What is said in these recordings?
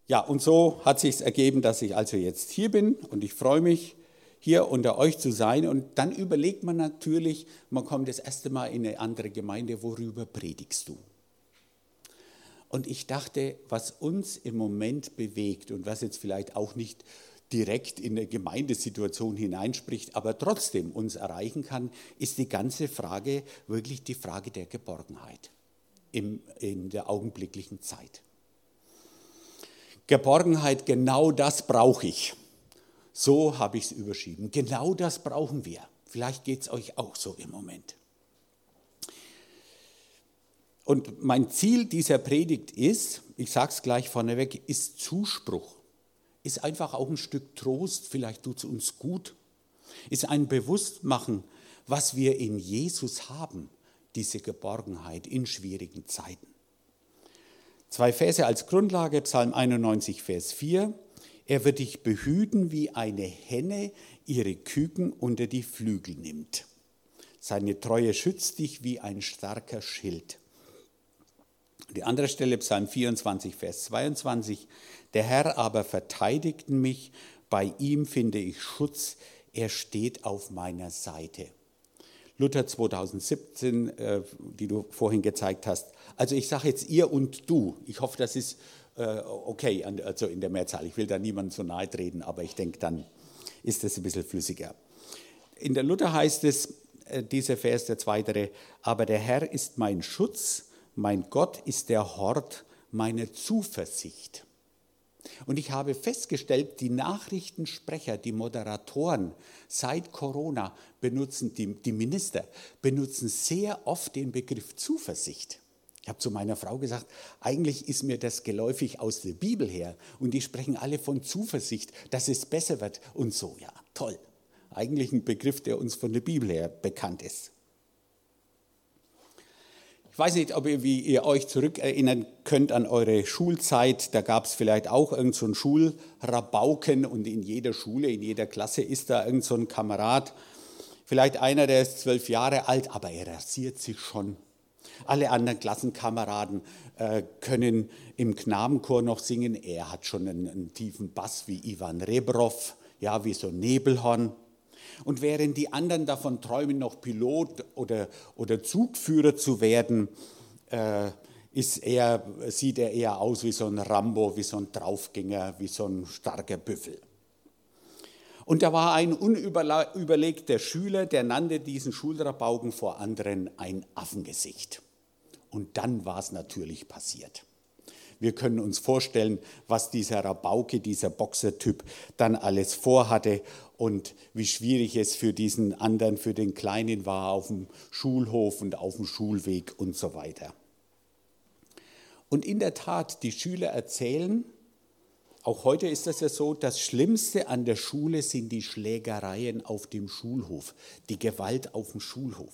Ja, und so hat sich ergeben, dass ich also jetzt hier bin und ich freue mich, hier unter euch zu sein. Und dann überlegt man natürlich, man kommt das erste Mal in eine andere Gemeinde, worüber predigst du? Und ich dachte, was uns im Moment bewegt und was jetzt vielleicht auch nicht direkt in eine Gemeindesituation hineinspricht, aber trotzdem uns erreichen kann, ist die ganze Frage, wirklich die Frage der Geborgenheit in der augenblicklichen Zeit. Geborgenheit, genau das brauche ich. So habe ich es überschrieben. Genau das brauchen wir. Vielleicht geht es euch auch so im Moment. Und mein Ziel dieser Predigt ist, ich sage es gleich vorneweg, ist Zuspruch. Ist einfach auch ein Stück Trost, vielleicht tut es uns gut. Ist ein Bewusstmachen, was wir in Jesus haben, diese Geborgenheit in schwierigen Zeiten. 2 Verse als Grundlage, Psalm 91, Vers 4. Er wird dich behüten, wie eine Henne ihre Küken unter die Flügel nimmt. Seine Treue schützt dich wie ein starker Schild. Die andere Stelle, Psalm 24, Vers 22. Der Herr aber verteidigt mich, bei ihm finde ich Schutz, er steht auf meiner Seite. Luther 2017, die du vorhin gezeigt hast. Also ich sage jetzt ihr und du. Ich hoffe, das ist okay, also in der Mehrzahl. Ich will da niemandem so nahe treten, aber ich denke, dann ist das ein bisschen flüssiger. In der Luther heißt es, dieser Vers, der zweite, aber der Herr ist mein Schutz, mein Gott ist der Hort meiner Zuversicht. Und ich habe festgestellt, die Nachrichtensprecher, die Moderatoren seit Corona benutzen, die Minister benutzen sehr oft den Begriff Zuversicht. Ich habe zu meiner Frau gesagt, eigentlich ist mir das geläufig aus der Bibel her und die sprechen alle von Zuversicht, dass es besser wird und so. Ja, toll. Eigentlich ein Begriff, der uns von der Bibel her bekannt ist. Ich weiß nicht, wie ihr euch zurückerinnern könnt an eure Schulzeit. Da gab es vielleicht auch irgend so einen Schulrabauken und in jeder Schule, in jeder Klasse ist da irgend so ein Kamerad. Vielleicht einer, der ist 12 Jahre alt, aber er rasiert sich schon. Alle anderen Klassenkameraden können im Knabenchor noch singen. Er hat schon einen tiefen Bass wie Ivan Rebrov, ja, wie so ein Nebelhorn. Und während die anderen davon träumen, noch Pilot oder Zugführer zu werden, sieht er eher aus wie so ein Rambo, wie so ein Draufgänger, wie so ein starker Büffel. Und da war ein unüberlegter Schüler, der nannte diesen Schulrabauken vor anderen ein Affengesicht. Und dann war es natürlich passiert. Wir können uns vorstellen, was dieser Rabauke, dieser Boxertyp dann alles vorhatte und wie schwierig es für diesen anderen, für den Kleinen war auf dem Schulhof und auf dem Schulweg und so weiter. Und in der Tat, die Schüler erzählen, auch heute ist das ja so, das Schlimmste an der Schule sind die Schlägereien auf dem Schulhof, die Gewalt auf dem Schulhof.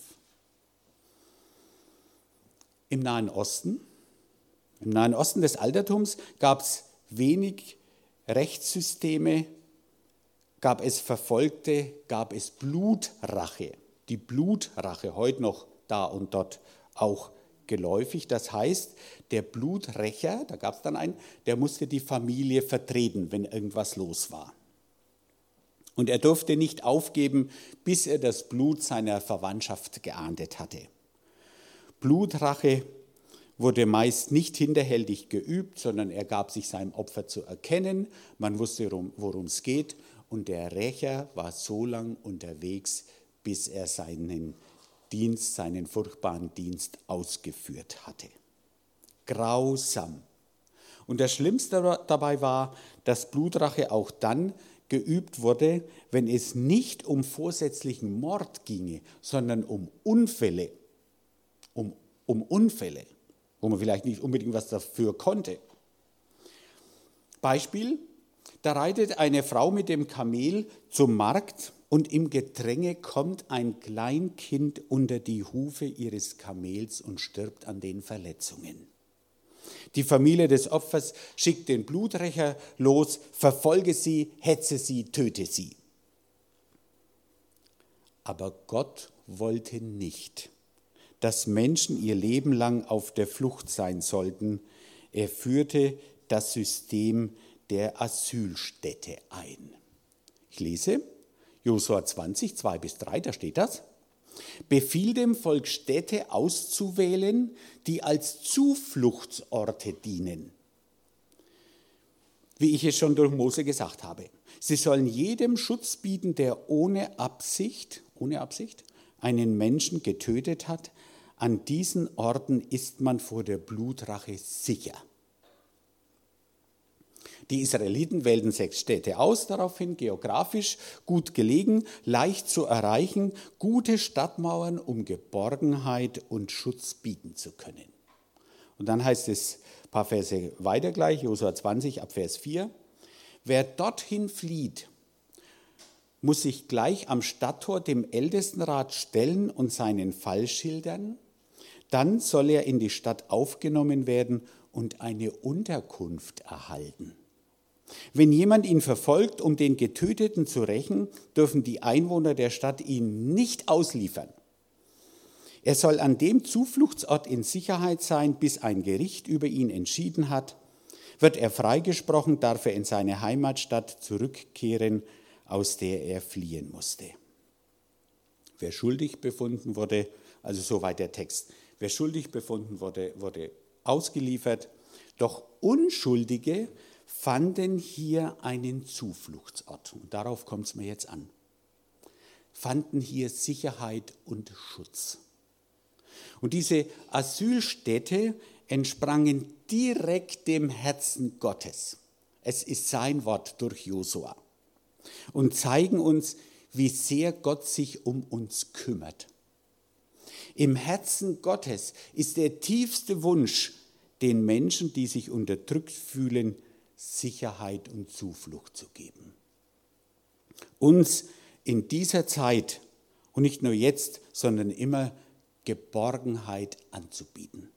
Im Nahen Osten des Altertums gab es wenig Rechtssysteme, gab es Verfolgte, gab es Blutrache. Die Blutrache, heute noch da und dort auch geläufig. Das heißt, der Bluträcher, da gab es dann einen, der musste die Familie vertreten, wenn irgendwas los war. Und er durfte nicht aufgeben, bis er das Blut seiner Verwandtschaft geahndet hatte. Blutrache wurde meist nicht hinterhältig geübt, sondern er gab sich seinem Opfer zu erkennen. Man wusste, worum es geht. Und der Rächer war so lang unterwegs, bis er seinen furchtbaren Dienst ausgeführt hatte. Grausam. Und das Schlimmste dabei war, dass Blutrache auch dann geübt wurde, wenn es nicht um vorsätzlichen Mord ginge, sondern um Unfälle. Um Unfälle, wo man vielleicht nicht unbedingt was dafür konnte. Beispiel, da reitet eine Frau mit dem Kamel zum Markt und im Gedränge kommt ein Kleinkind unter die Hufe ihres Kamels und stirbt an den Verletzungen. Die Familie des Opfers schickt den Bluträcher los, verfolge sie, hetze sie, töte sie. Aber Gott wollte nicht, dass Menschen ihr Leben lang auf der Flucht sein sollten. Er führte das System der Asylstätte ein. Ich lese Josua 20, 2-3, da steht das. Befiehl dem Volk, Städte auszuwählen, die als Zufluchtsorte dienen, wie ich es schon durch Mose gesagt habe. Sie sollen jedem Schutz bieten, der ohne Absicht einen Menschen getötet hat. An diesen Orten ist man vor der Blutrache sicher. Die Israeliten wählten 6 Städte aus, daraufhin geografisch gut gelegen, leicht zu erreichen, gute Stadtmauern, um Geborgenheit und Schutz bieten zu können. Und dann heißt es ein paar Verse weiter gleich, Josua 20 ab Vers 4. Wer dorthin flieht, muss sich gleich am Stadttor dem Ältestenrat stellen und seinen Fall schildern. Dann soll er in die Stadt aufgenommen werden und eine Unterkunft erhalten. Wenn jemand ihn verfolgt, um den Getöteten zu rächen, dürfen die Einwohner der Stadt ihn nicht ausliefern. Er soll an dem Zufluchtsort in Sicherheit sein, bis ein Gericht über ihn entschieden hat. Wird er freigesprochen, darf er in seine Heimatstadt zurückkehren, aus der er fliehen musste. Wer schuldig befunden wurde, also soweit der Text, wer schuldig befunden wurde, wurde ausgeliefert, doch Unschuldige fanden hier einen Zufluchtsort. Und darauf kommt es mir jetzt an. Fanden hier Sicherheit und Schutz. Und diese Asylstädte entsprangen direkt dem Herzen Gottes. Es ist sein Wort durch Josua. Und zeigen uns, wie sehr Gott sich um uns kümmert. Im Herzen Gottes ist der tiefste Wunsch, den Menschen, die sich unterdrückt fühlen, Sicherheit und Zuflucht zu geben. Uns in dieser Zeit und nicht nur jetzt, sondern immer Geborgenheit anzubieten.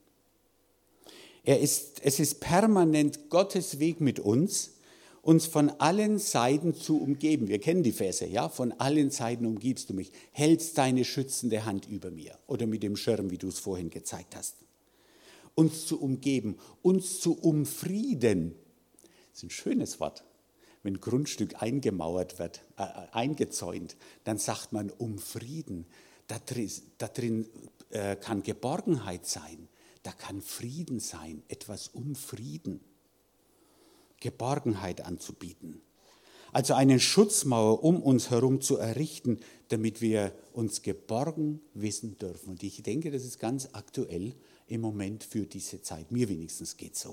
Es ist permanent Gottes Weg mit uns von allen Seiten zu umgeben. Wir kennen die Verse, ja? Von allen Seiten umgibst du mich, hältst deine schützende Hand über mir oder mit dem Schirm, wie du es vorhin gezeigt hast. Uns zu umgeben, uns zu umfrieden. Das ist ein schönes Wort. Wenn ein Grundstück eingemauert wird, eingezäunt, dann sagt man umfrieden. Da drin kann Geborgenheit sein, da kann Frieden sein, etwas umfrieden. Geborgenheit anzubieten. Also eine Schutzmauer um uns herum zu errichten, damit wir uns geborgen wissen dürfen. Und ich denke, das ist ganz aktuell im Moment für diese Zeit. Mir wenigstens geht es so.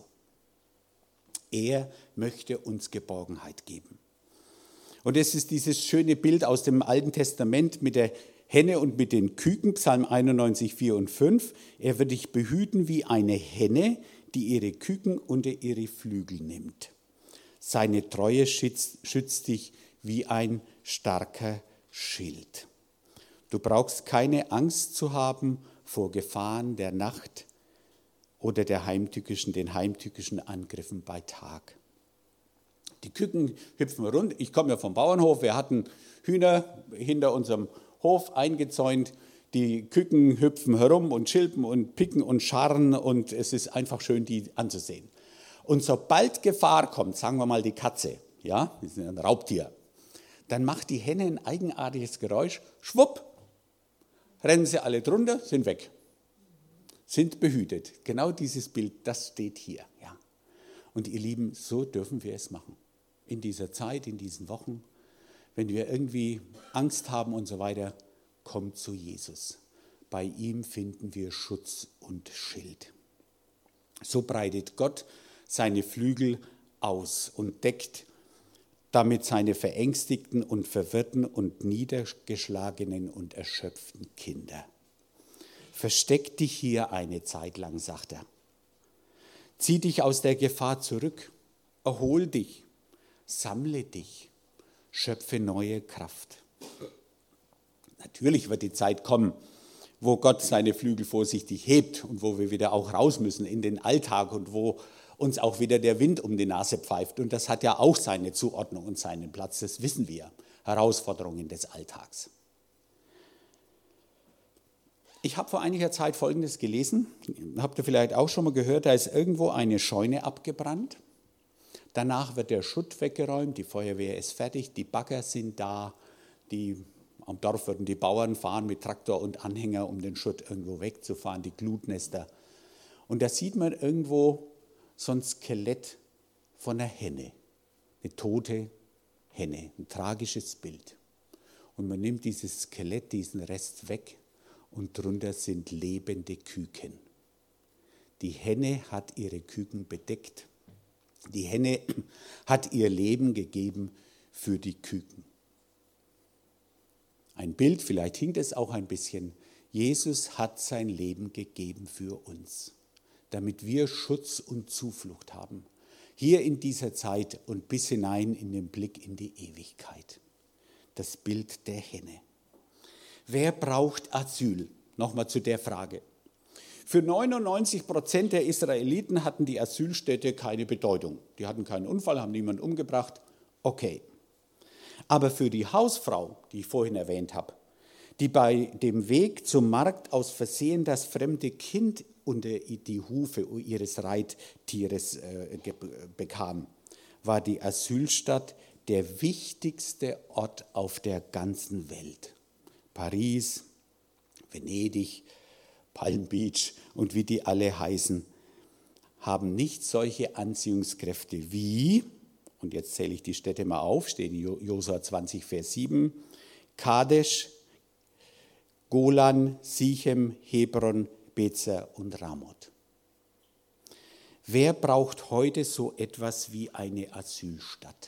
Er möchte uns Geborgenheit geben. Und es ist dieses schöne Bild aus dem Alten Testament mit der Henne und mit den Küken, Psalm 91, 4 und 5. Er wird dich behüten wie eine Henne, die ihre Küken unter ihre Flügel nimmt. Seine Treue schützt dich wie ein starker Schild. Du brauchst keine Angst zu haben vor Gefahren der Nacht oder den heimtückischen Angriffen bei Tag. Die Küken hüpfen rund. Ich komme ja vom Bauernhof. Wir hatten Hühner hinter unserem Hof eingezäunt. Die Küken hüpfen herum und schilpen und picken und scharren und es ist einfach schön, die anzusehen. Und sobald Gefahr kommt, sagen wir mal die Katze, ja, das ist ein Raubtier, dann macht die Henne ein eigenartiges Geräusch, schwupp, rennen sie alle drunter, sind weg, sind behütet. Genau dieses Bild, das steht hier. Ja. Und ihr Lieben, so dürfen wir es machen. In dieser Zeit, in diesen Wochen, wenn wir irgendwie Angst haben und so weiter, kommt zu Jesus. Bei ihm finden wir Schutz und Schild. So breitet Gott seine Flügel aus und deckt damit seine verängstigten und verwirrten und niedergeschlagenen und erschöpften Kinder. Versteck dich hier eine Zeit lang, sagt er. Zieh dich aus der Gefahr zurück, erhol dich, sammle dich, schöpfe neue Kraft. Natürlich wird die Zeit kommen, wo Gott seine Flügel vorsichtig hebt und wo wir wieder auch raus müssen in den Alltag und wo uns auch wieder der Wind um die Nase pfeift. Und das hat ja auch seine Zuordnung und seinen Platz, das wissen wir. Herausforderungen des Alltags. Ich habe vor einiger Zeit Folgendes gelesen, habt ihr vielleicht auch schon mal gehört, da ist irgendwo eine Scheune abgebrannt Danach wird der Schutt weggeräumt, die Feuerwehr ist fertig, die Bagger sind da, am Dorf würden die Bauern fahren mit Traktor und Anhänger, um den Schutt irgendwo wegzufahren, die Glutnester. Und da sieht man irgendwo so ein Skelett von einer Henne, eine tote Henne, ein tragisches Bild. Und man nimmt dieses Skelett, diesen Rest weg und drunter sind lebende Küken. Die Henne hat ihre Küken bedeckt. Die Henne hat ihr Leben gegeben für die Küken. Ein Bild, vielleicht hinkt es auch ein bisschen. Jesus hat sein Leben gegeben für uns, damit wir Schutz und Zuflucht haben. Hier in dieser Zeit und bis hinein in den Blick in die Ewigkeit. Das Bild der Henne. Wer braucht Asyl? Nochmal zu der Frage. Für 99% der Israeliten hatten die Asylstätte keine Bedeutung. Die hatten keinen Unfall, haben niemanden umgebracht. Okay. Aber für die Hausfrau, die ich vorhin erwähnt habe, die bei dem Weg zum Markt aus Versehen das fremde Kind unter die Hufe ihres Reittieres bekam, war die Asylstadt der wichtigste Ort auf der ganzen Welt. Paris, Venedig, Palm Beach und wie die alle heißen, haben nicht solche Anziehungskräfte wie, und jetzt zähle ich die Städte mal auf, steht in Josua 20, Vers 7, Kadesh, Golan, Sichem, Hebron, Bezer und Ramoth. Wer braucht heute so etwas wie eine Asylstadt?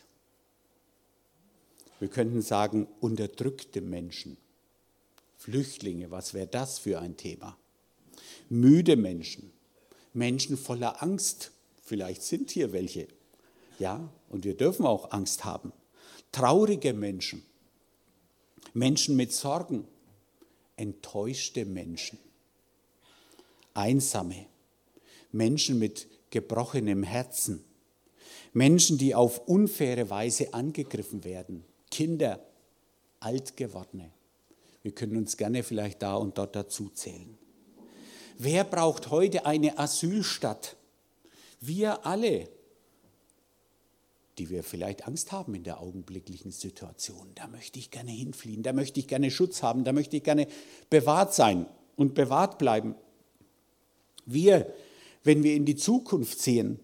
Wir könnten sagen, unterdrückte Menschen, Flüchtlinge, was wäre das für ein Thema? Müde Menschen, Menschen voller Angst, vielleicht sind hier welche, ja, und wir dürfen auch Angst haben. Traurige Menschen, Menschen mit Sorgen, enttäuschte Menschen, Einsame, Menschen mit gebrochenem Herzen, Menschen, die auf unfaire Weise angegriffen werden, Kinder, Altgewordene. Wir können uns gerne vielleicht da und dort dazu zählen. Wer braucht heute eine Asylstadt? Wir alle, die wir vielleicht Angst haben in der augenblicklichen Situation. Da möchte ich gerne hinfliehen, da möchte ich gerne Schutz haben, da möchte ich gerne bewahrt sein und bewahrt bleiben. Wir, wenn wir in die Zukunft sehen,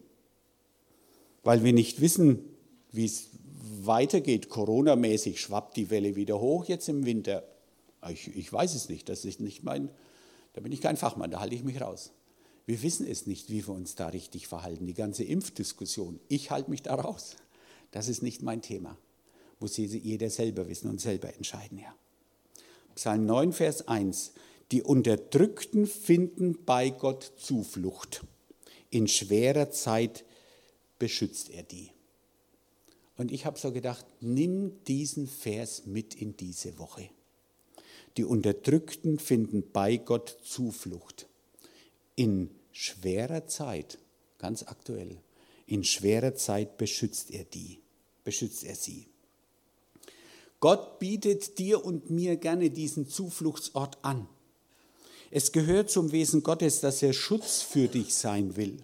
weil wir nicht wissen, wie es weitergeht, Corona-mäßig schwappt die Welle wieder hoch jetzt im Winter. Ich weiß es nicht, das ist nicht da bin ich kein Fachmann, da halte ich mich raus. Wir wissen es nicht, wie wir uns da richtig verhalten. Die ganze Impfdiskussion, ich halte mich da raus. Das ist nicht mein Thema. Muss jeder selber wissen und selber entscheiden. Ja. Psalm 9, Vers 1. Die Unterdrückten finden bei Gott Zuflucht. In schwerer Zeit beschützt er die. Und ich habe so gedacht, nimm diesen Vers mit in diese Woche. Die Unterdrückten finden bei Gott Zuflucht. In schwerer Zeit, ganz aktuell, in schwerer Zeit beschützt er sie. Gott bietet dir und mir gerne diesen Zufluchtsort an. Es gehört zum Wesen Gottes, dass er Schutz für dich sein will.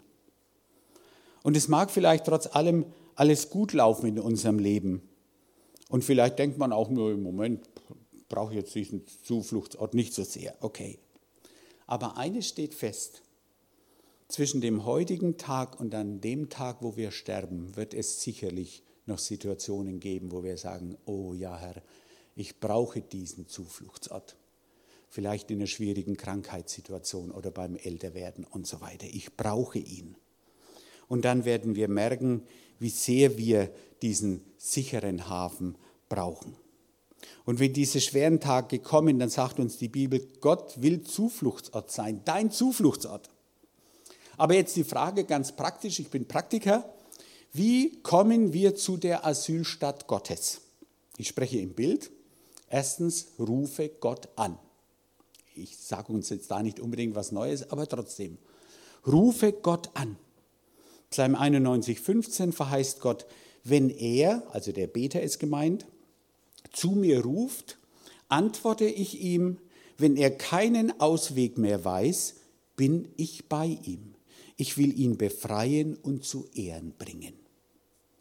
Und es mag vielleicht trotz allem alles gut laufen in unserem Leben. Und vielleicht denkt man auch nur im Moment, brauche ich jetzt diesen Zufluchtsort nicht so sehr. Okay. Aber eines steht fest. Zwischen dem heutigen Tag und an dem Tag, wo wir sterben, wird es sicherlich noch Situationen geben, wo wir sagen, oh ja, Herr, ich brauche diesen Zufluchtsort. Vielleicht in einer schwierigen Krankheitssituation oder beim Älterwerden und so weiter. Ich brauche ihn. Und dann werden wir merken, wie sehr wir diesen sicheren Hafen brauchen. Und wenn diese schweren Tage kommen, dann sagt uns die Bibel, Gott will Zufluchtsort sein, dein Zufluchtsort. Aber jetzt die Frage ganz praktisch, ich bin Praktiker, wie kommen wir zu der Asylstadt Gottes? Ich spreche im Bild. Erstens, rufe Gott an. Ich sage uns jetzt da nicht unbedingt was Neues, aber trotzdem. Rufe Gott an. Psalm 91, 15 verheißt Gott, wenn er, also der Beter ist gemeint, zu mir ruft, antworte ich ihm, wenn er keinen Ausweg mehr weiß, bin ich bei ihm. Ich will ihn befreien und zu Ehren bringen.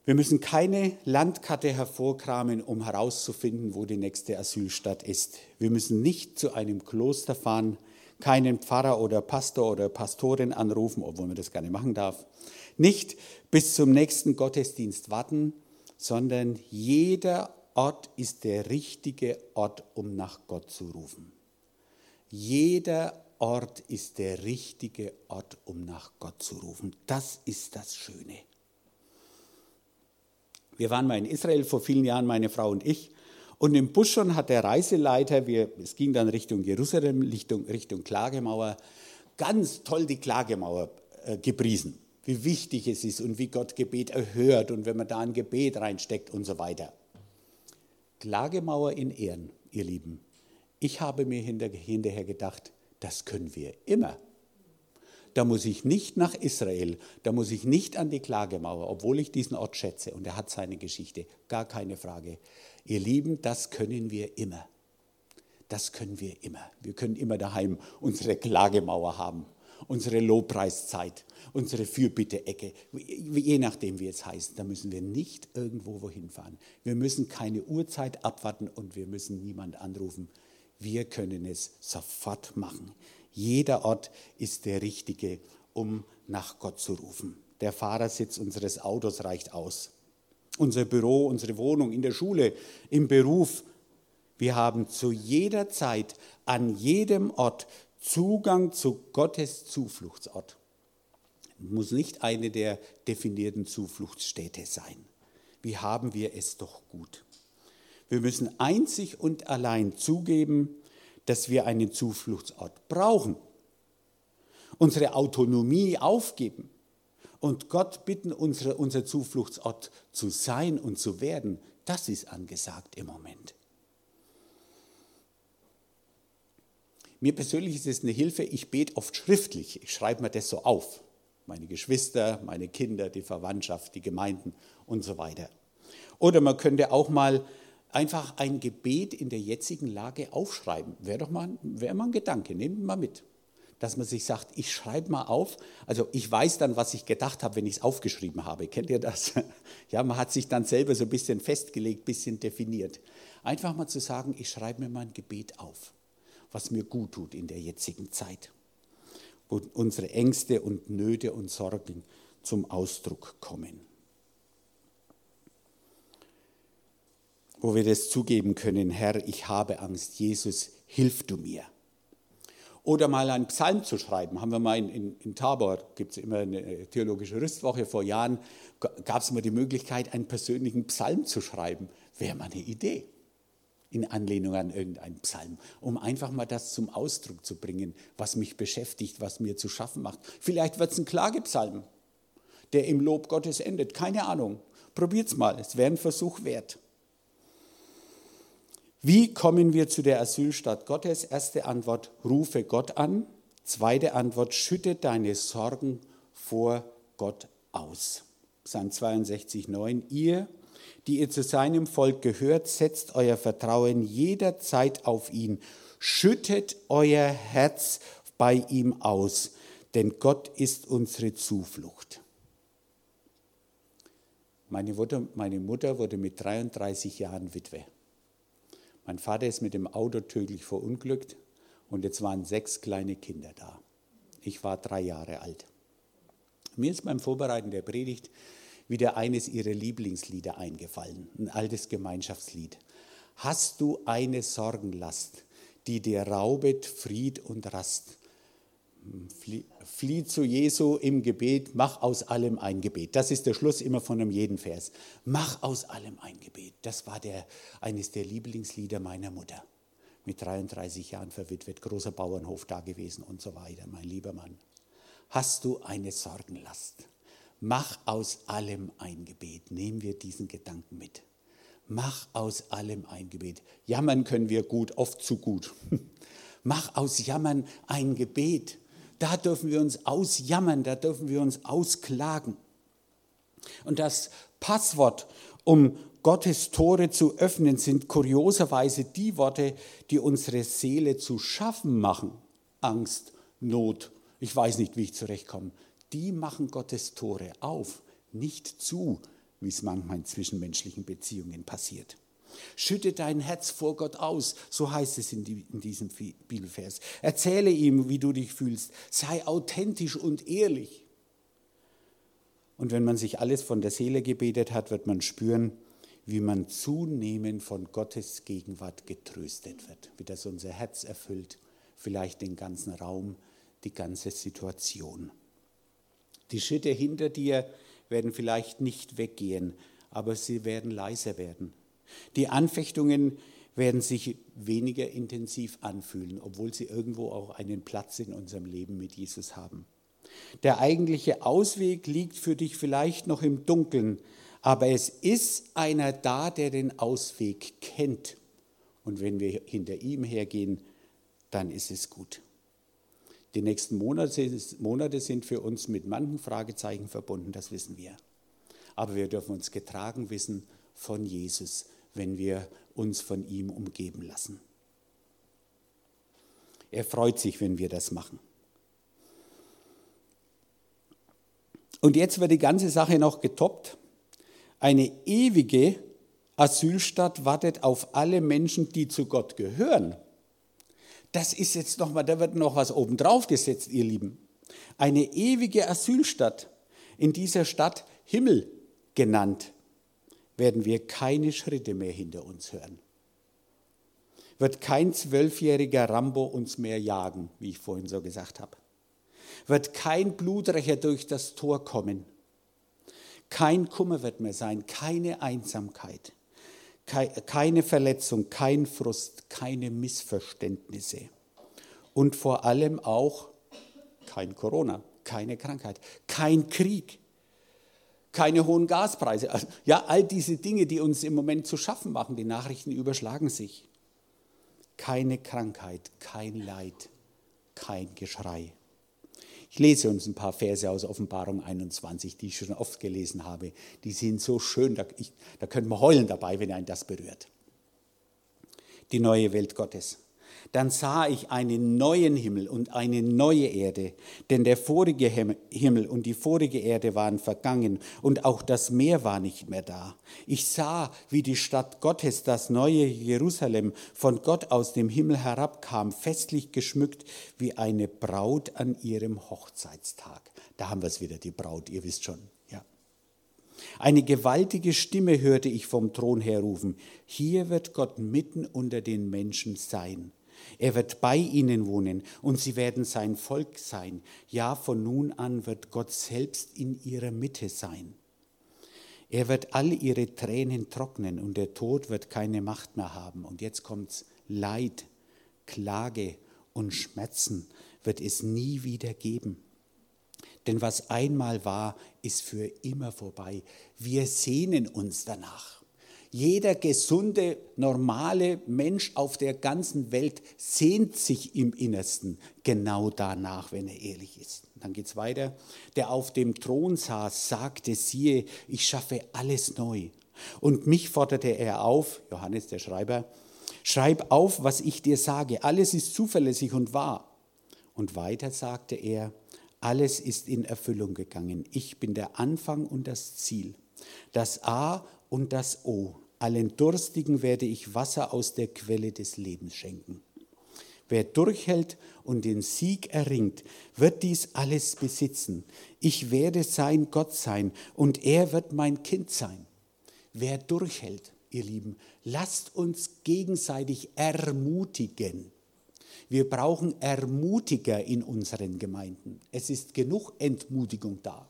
Wir müssen keine Landkarte hervorkramen, um herauszufinden, wo die nächste Asylstadt ist. Wir müssen nicht zu einem Kloster fahren, keinen Pfarrer oder Pastor oder Pastorin anrufen, obwohl man das gerne machen darf. Nicht bis zum nächsten Gottesdienst warten, sondern jeder Ort ist der richtige Ort, um nach Gott zu rufen. Jeder Ort ist der richtige Ort, um nach Gott zu rufen. Das ist das Schöne. Wir waren mal in Israel vor vielen Jahren, meine Frau und ich. Und im Bus schon hat der Reiseleiter, es ging dann Richtung Jerusalem, Richtung Klagemauer, ganz toll die Klagemauer gepriesen. Wie wichtig es ist und wie Gott Gebet erhört und wenn man da ein Gebet reinsteckt und so weiter. Klagemauer in Ehren, ihr Lieben. Ich habe mir hinterher gedacht, das können wir immer. Da muss ich nicht nach Israel, da muss ich nicht an die Klagemauer, obwohl ich diesen Ort schätze und er hat seine Geschichte, gar keine Frage. Ihr Lieben, das können wir immer. Das können wir immer. Wir können immer daheim unsere Klagemauer haben, unsere Lobpreiszeit, unsere Fürbitte-Ecke, je nachdem wie es heißt. Da müssen wir nicht irgendwo wohin fahren. Wir müssen keine Uhrzeit abwarten und wir müssen niemand anrufen. Wir können es sofort machen. Jeder Ort ist der richtige, um nach Gott zu rufen. Der Fahrersitz unseres Autos reicht aus. Unser Büro, unsere Wohnung, in der Schule, im Beruf. Wir haben zu jeder Zeit, an jedem Ort Zugang zu Gottes Zufluchtsort. Muss nicht eine der definierten Zufluchtsstädte sein. Wie haben wir es doch gut. Wir müssen einzig und allein zugeben, dass wir einen Zufluchtsort brauchen, unsere Autonomie aufgeben und Gott bitten, unser Zufluchtsort zu sein und zu werden. Das ist angesagt im Moment. Mir persönlich ist es eine Hilfe, ich bete oft schriftlich, ich schreibe mir das so auf. Meine Geschwister, meine Kinder, die Verwandtschaft, die Gemeinden und so weiter. Oder man könnte auch mal einfach ein Gebet in der jetzigen Lage aufschreiben. Wäre mal ein Gedanke, nehmt mal mit. Dass man sich sagt, ich schreibe mal auf, also ich weiß dann, was ich gedacht habe, wenn ich es aufgeschrieben habe. Kennt ihr das? Ja, man hat sich dann selber so ein bisschen festgelegt, ein bisschen definiert. Einfach mal zu sagen, ich schreibe mir mal ein Gebet auf, was mir gut tut in der jetzigen Zeit, wo unsere Ängste und Nöte und Sorgen zum Ausdruck kommen. Wo wir das zugeben können, Herr, ich habe Angst, Jesus, hilf du mir. Oder mal einen Psalm zu schreiben, haben wir mal in Tabor, gibt es immer eine theologische Rüstwoche, vor Jahren gab es mal die Möglichkeit, einen persönlichen Psalm zu schreiben. Wäre mal eine Idee, in Anlehnung an irgendeinen Psalm, um einfach mal das zum Ausdruck zu bringen, was mich beschäftigt, was mir zu schaffen macht. Vielleicht wird es ein Klagepsalm, der im Lob Gottes endet, keine Ahnung. Probiert's mal, es wäre ein Versuch wert. Wie kommen wir zu der Asylstadt Gottes? Erste Antwort, rufe Gott an. Zweite Antwort, schütte deine Sorgen vor Gott aus. Psalm 62, 9. Ihr, die ihr zu seinem Volk gehört, setzt euer Vertrauen jederzeit auf ihn. Schüttet euer Herz bei ihm aus, denn Gott ist unsere Zuflucht. Meine Mutter wurde mit 33 Jahren Witwe. Mein Vater ist mit dem Auto tödlich verunglückt und jetzt waren 6 kleine Kinder da. Ich war 3 Jahre alt. Mir ist beim Vorbereiten der Predigt wieder eines ihrer Lieblingslieder eingefallen, ein altes Gemeinschaftslied. Hast du eine Sorgenlast, die dir raubet Fried und Rast? Flieh zu Jesu im Gebet, mach aus allem ein Gebet. Das ist der Schluss immer von einem jeden Vers. Mach aus allem ein Gebet. Das war eines der Lieblingslieder meiner Mutter. Mit 33 Jahren verwitwet, großer Bauernhof da gewesen und so weiter, mein lieber Mann. Hast du eine Sorgenlast? Mach aus allem ein Gebet. Nehmen wir diesen Gedanken mit. Mach aus allem ein Gebet. Jammern können wir gut, oft zu gut. Mach aus Jammern ein Gebet. Da dürfen wir uns ausjammern, da dürfen wir uns ausklagen. Und das Passwort, um Gottes Tore zu öffnen, sind kurioserweise die Worte, die unsere Seele zu schaffen machen. Angst, Not, ich weiß nicht, wie ich zurechtkomme. Die machen Gottes Tore auf, nicht zu. wie es manchmal in zwischenmenschlichen Beziehungen passiert. Schütte dein Herz vor Gott aus, so heißt es in diesem Bibelvers. Erzähle ihm, wie du dich fühlst. Sei authentisch und ehrlich. Und wenn man sich alles von der Seele gebetet hat, wird man spüren, wie man zunehmend von Gottes Gegenwart getröstet wird, wie das unser Herz erfüllt, vielleicht den ganzen Raum, die ganze Situation. Die Schritte hinter dir werden vielleicht nicht weggehen, aber sie werden leiser werden. Die Anfechtungen werden sich weniger intensiv anfühlen, obwohl sie irgendwo auch einen Platz in unserem Leben mit Jesus haben. Der eigentliche Ausweg liegt für dich vielleicht noch im Dunkeln, aber es ist einer da, der den Ausweg kennt. Und wenn wir hinter ihm hergehen, dann ist es gut. Die nächsten Monate sind für uns mit manchen Fragezeichen verbunden, das wissen wir. Aber wir dürfen uns getragen wissen von Jesus, wenn wir uns von ihm umgeben lassen. Er freut sich, wenn wir das machen. Und jetzt wird die ganze Sache noch getoppt. Eine ewige Asylstadt wartet auf alle Menschen, die zu Gott gehören. Das ist jetzt nochmal, da wird noch was obendrauf gesetzt, ihr Lieben. Eine ewige Asylstadt, in dieser Stadt Himmel genannt, werden wir keine Schritte mehr hinter uns hören. Wird kein 12-jähriger Rambo uns mehr jagen, wie ich vorhin so gesagt habe. Wird kein Blutrecher durch das Tor kommen. Kein Kummer wird mehr sein, keine Einsamkeit, keine Verletzung, kein Frust, keine Missverständnisse. Und vor allem auch kein Corona, keine Krankheit, kein Krieg, keine hohen Gaspreise. Also, ja, all diese Dinge, die uns im Moment zu schaffen machen, die Nachrichten überschlagen sich. Keine Krankheit, kein Leid, kein Geschrei. Ich lese uns ein paar Verse aus Offenbarung 21, die ich schon oft gelesen habe. Die sind so schön, da könnte man heulen dabei, wenn einen das berührt. Die neue Welt Gottes. Dann sah ich einen neuen Himmel und eine neue Erde, denn der vorige Himmel und die vorige Erde waren vergangen und auch das Meer war nicht mehr da. Ich sah, wie die Stadt Gottes, das neue Jerusalem, von Gott aus dem Himmel herabkam, festlich geschmückt wie eine Braut an ihrem Hochzeitstag. Da haben wir es wieder, die Braut, ihr wisst schon. Ja. Eine gewaltige Stimme hörte ich vom Thron her rufen: Hier wird Gott mitten unter den Menschen sein. Er wird bei ihnen wohnen und sie werden sein Volk sein. Ja, von nun an wird Gott selbst in ihrer Mitte sein. Er wird all ihre Tränen trocknen und der Tod wird keine Macht mehr haben. Und jetzt kommt's: Leid, Klage und Schmerzen wird es nie wieder geben. Denn was einmal war, ist für immer vorbei. Wir sehnen uns danach. Jeder gesunde, normale Mensch auf der ganzen Welt sehnt sich im Innersten genau danach, wenn er ehrlich ist. Dann geht es weiter. Der auf dem Thron saß, sagte: Siehe, ich schaffe alles neu. Und mich forderte er auf, Johannes der Schreiber: Schreib auf, was ich dir sage. Alles ist zuverlässig und wahr. Und weiter sagte er: Alles ist in Erfüllung gegangen. Ich bin der Anfang und das Ziel, das A und das O. Allen Durstigen werde ich Wasser aus der Quelle des Lebens schenken. Wer durchhält und den Sieg erringt, wird dies alles besitzen. Ich werde sein Gott sein und er wird mein Kind sein. Wer durchhält, ihr Lieben, lasst uns gegenseitig ermutigen. Wir brauchen Ermutiger in unseren Gemeinden. Es ist genug Entmutigung da.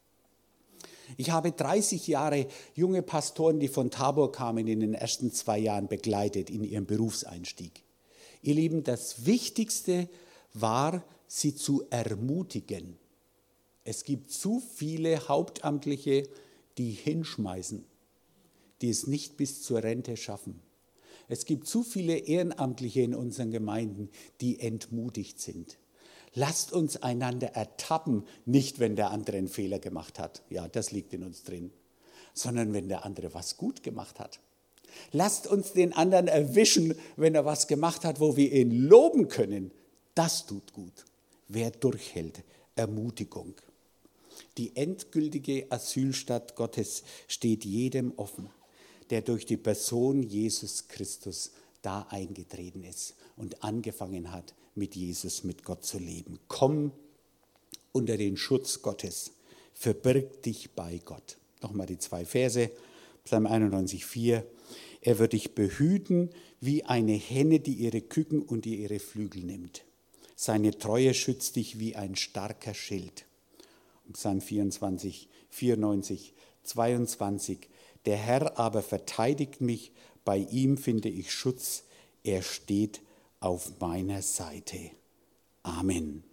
Ich habe 30 Jahre junge Pastoren, die von Tabor kamen, in den ersten 2 Jahren begleitet in ihrem Berufseinstieg. Ihr Lieben, das Wichtigste war, sie zu ermutigen. Es gibt zu viele Hauptamtliche, die hinschmeißen, die es nicht bis zur Rente schaffen. Es gibt zu viele Ehrenamtliche in unseren Gemeinden, die entmutigt sind. Lasst uns einander ertappen, nicht wenn der andere einen Fehler gemacht hat. Ja, das liegt in uns drin. Sondern wenn der andere was gut gemacht hat. Lasst uns den anderen erwischen, wenn er was gemacht hat, wo wir ihn loben können. Das tut gut. Wer durchhält, Ermutigung. Die endgültige Asylstadt Gottes steht jedem offen, der durch die Person Jesus Christus da eingetreten ist und angefangen hat, mit Jesus, mit Gott zu leben. Komm unter den Schutz Gottes, verbirg dich bei Gott. Nochmal die 2 Verse, Psalm 91,4. Er wird dich behüten wie eine Henne, die ihre Küken und die ihre Flügel nimmt. Seine Treue schützt dich wie ein starker Schild. Psalm 94, 22. Der Herr aber verteidigt mich, bei ihm finde ich Schutz, er steht auf meiner Seite. Amen.